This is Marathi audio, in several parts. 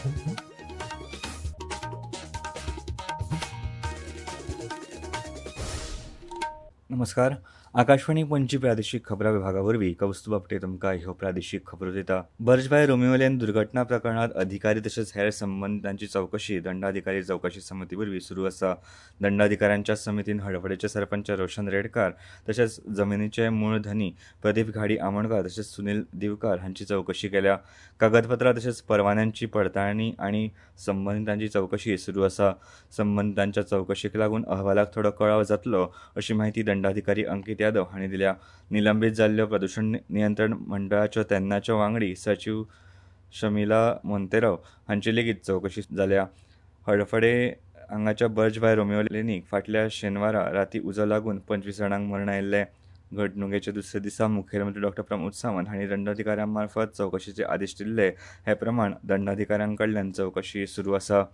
नमस्कार. आकाशवाणी पणजी प्रादेशीक खबरां विभागावरवीं कौस्तुभ आपटे तुमकां ह्यो प्रादेशीक खबरो दिता. बर्जभाय रोमियोलेन दुर्घटना प्रकरणांत अधिकारी तशेंच हेर संबंधितांची चवकशी दंडाधिकारी चवकशी समिती वरवीं सुरू आसा. दंडाधिकाऱ्यांच्या समितीन हडफडेचे सरपंच रोशन रेडकार तशेंच जमनीचे मूळ धनी प्रदीप घाडी आमोणकार तशेंच सुनील दिवकार हांची चवकशी केल्या. कागदपत्रां तशेंच परवान्यांची पडताळणी आनी संबंधितांची चवकशी सुरू आसा. संबंधितांच्या चवकशेक लागून अहवालाक थोडो कळाव जातलो अशी माहिती दंडाधिकारी अंकीत यादव हांणी दिल्या. निलंबीत जाल्ल्या प्रदूषण नियंत्रण मंडळाच्यो तेन्नाच्यो वांगडी सचीव शमिला मोंतेराव हांची लेगीत चवकशी जाल्या. हडफडे हांगाच्या बर्जभाय रोमियोलेनीक फाटल्या शेनवारा रातीं उजो लागून 25 जाणांक मरण आयिल्ले. घडणुकेच्या दुसऱ्या दिसा मुखेलमंत्री डॉ. प्रमोद सावंत हांणी दंडाधिकाऱ्यां मार्फत चवकशेचे आदेश दिल्ले. हे प्रमाण दंडाधिकाऱ्यां कडल्यान चवकशी सुरू आसा.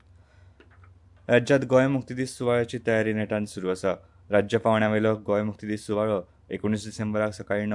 राज्यांत गोंय मुक्ती दीस सुवाळ्याची तयारी नेटान सुरू आसा. राज्य पावंड्यावयलो गोंय मुक्ती दीस सुवाळो 19 डिसेंबराक सकाळीं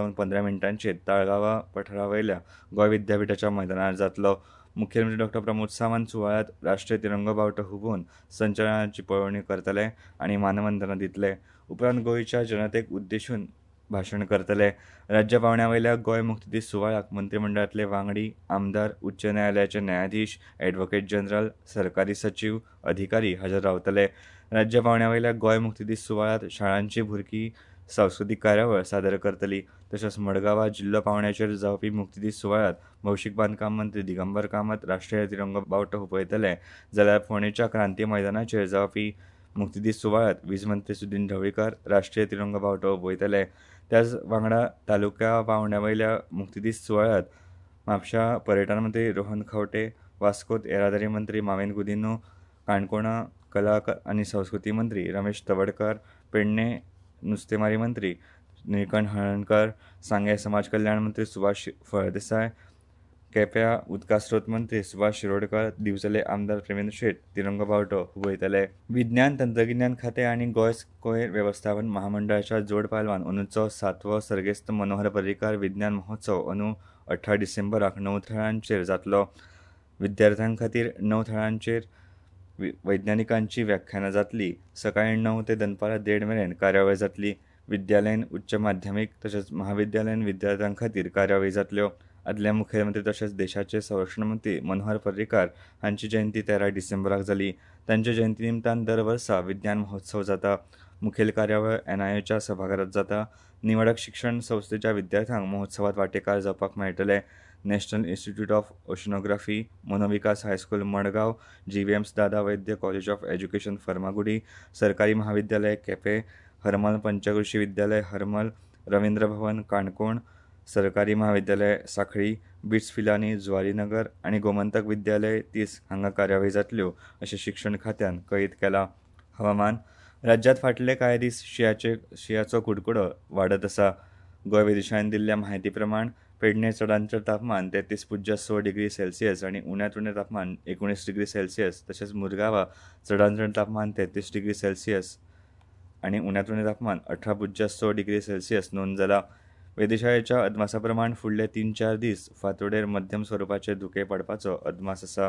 9:15 ताळगांवां पठारावयल्या गोंय विद्यापिठाच्या मैदानार जातलो. मुखेलमंत्री डॉ. प्रमोद सावंत सुवाळ्यांत राष्ट्रीय तिरंगो बावटो हुबोवन संचलनाची पळोवणी करतले आनी मानवंदना दितले. उपरांत गोंयच्या जनतेक उद्देशून भाशण करतले. राज्य पावंड्यावयल्या गोंय मुक्ती दीस सुवाळ्याक मंत्रिमंडळांतले वांगडी, आमदार, उच्च न्यायालयाचे न्यायाधीश, अॅडव्होकेट जनरल, सरकारी सचीव, अधिकारी हाजीर रावतले. राज्य पावंड्यावयल्या गोंय मुक्ती दीस सुवाळ्यांत शाळांची भुरगीं सांस्कृतीक कार्यावळ सादर करतलीं. तशेंच मडगांवां जिल्लो पावंड्याचेर जावपी मुक्ती दीस सुवाळ्यांत भौशीक बांदकाम मंत्री दिगंबर कामत राष्ट्रीय तिरंगो बावटो हुपयतले, जाल्यार फोंडेंच्या क्रांती मैदानाचेर जावपी मुक्ती दीस सुवाळ्यांत वीज मंत्री सुदीन ढवळीकर राष्ट्रीय तिरंगो बावटो हुपयतले. त्याच वांगडा तालुक्या पावंड्यावयल्या मुक्ती दीस सुवाळ्यांत म्हापशां पर्यटन मंत्री रोहन खंवटे, वास्कोत येरादारी मंत्री माविन गुदिन्हो, काणकोणा कला आनी संस्कृती मंत्री रमेश तवडकर, पेडणे नुस्तेमारी मंत्री निळकंठ हळर्णकर, सांगे समाज कल्याण मंत्री सुभाष फळदेसाय, केप्यां उदका स्रोत मंत्री सुभाष शिरोडकर, दिवचले आमदार प्रवीण शेट तिरंगो बावटो हुबयतले. विज्ञान तंत्रगिन्यान खातें आनी गोंय कोयर वेवस्थापन महामंडळाच्या जोड पालवान अंदूचो 7वो सर्गेस्त मनोहर पर्रीकार विज्ञान महोत्सव अंदू 18 डिसेंबराक 9 थळांचेर जातलो. विद्यार्थ्यां खातीर 9 थळांचेर वैज्ञानिकांची व्याख्यानां जातलीं. सकाळीं 9 ते दनपारां 1:30 मेरेन कार्यावळ जातली. विद्यालयीन, उच्च माध्यमीक तशेंच महाविद्यालयीन विद्यार्थ्यां खातीर कार्यावळी जातल्यो. आदले मुखेलमंत्री तशेंच देशाचे संरक्षण मंत्री मनोहर पर्रीकार हांची जयंती 13 डिसेंबराक जाली. तांचे जयंती निमतान दर वर्सा विज्ञान महोत्सव जाता. मुखेल कार्यावळ NIOच्या सभाघरांत जाता. निवडक शिक्षण संस्थेच्या विद्यार्थ्यांक महोत्सवांत वांटेकार जावपाक मेळटले. National institute of oceanography, Manovikas high school Madgaon, GVMS Dada Vaidya college of education Farmagudi, सरकारी महाविद्यालय केपें, हरमल पंचकृषी विद्यालय हरमल, रवींद्र भवन काणकोण, सरकारी महाविद्यालय सांखळी, बिट्स पिलानी जुवारीनगर आनी गोमंतक विद्यालय 30 हांगा कार्यावळी जातल्यो अशें शिक्षण खात्यान कळीत केलां. हवामान. राज्यांत फाटले कांय दीस शिंयाचो कुडकुडो वाडत आसा. गोंय वेधशाळेन दिल्ल्या म्हायती प्रमाण पेडणे चडांत चड तापमान 33.6 डिग्री सेल्सियस आनी उण्यांत उणें तापमान 19 डिग्री सेल्सियस तशेंच मुरगांवां चडांत चड तापमान 33 डिग्री सेल्सियस आनी उण्यांत उणें तापमान 18.6 डिग्री सेल्सियस नोंद जालां. वेधशाळेच्या अदमासा प्रमाण फुडले 3-4 दीस फांतोडेर मध्यम स्वरुपाचे धुके पडपाचो अदमास आसा.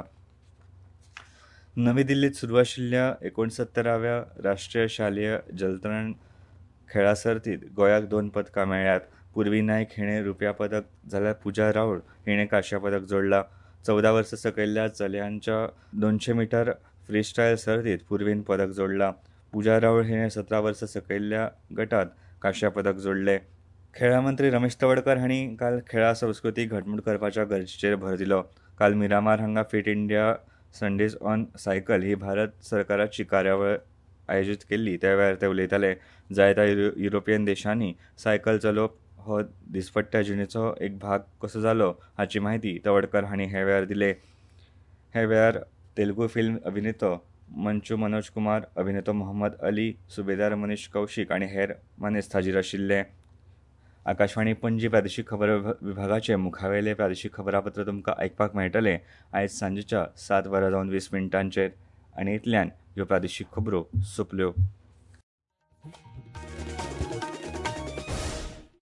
नवी दिल्लींत सुरू आशिल्ल्या 69व्या राष्ट्रीय शालेय जलतरण खेळां सर्तींत गोंयाक 2 पदकां मेळ्ळ्यात. पूर्वी नायक हिणें रुप्या पदक जाल्यार पुजा रावळ हिणें कांस्य पदक जोडलां. 14 वर्सां सकयल्या चलयांच्या 200 मीटर फ्रीस्टायल सर्तींत पूर्वीन पदक जोडलां. पुजा रावळ हिणें 17 वर्सां सकयल्या गटांत कांस्य पदक जोडलें. खेळां मंत्री रमेश तवडकर हांणी काल खेळां संस्कृती घटमूट करपाच्या गरजेचेर भर दिलो. काल मिरामार हांगा fit India Sundays on cycle ही भारत सरकाराची कार्यावळ आयोजीत केल्ली त्या वेळार ते उलयताले. जायत्या युरोपियन देशांनी सायकल चलोवप हो दिसपट्ट्या जिणेचो एक भाग कसो जालो हाची माहिती तवडकर हांणी हे वेळार दिली. हे वेळार तेलुगू फिल्म अभिनेतो मंचू मनोज कुमार, अभिनेतो मोहम्मद अली, सुबेदार मनीष कौशिक आनी हेर मानेस्त हाजीर आशिल्ले. आकाशवाणी पणजी प्रादेशीक खबर विभागाचे मुखावेले प्रादेशीक खबरापत्र तुमकां आयकपाक मेळटले आयज सांजेच्या 7:20 आनी इतल्यान ह्यो प्रादेशीक खबरो सोंपल्यो.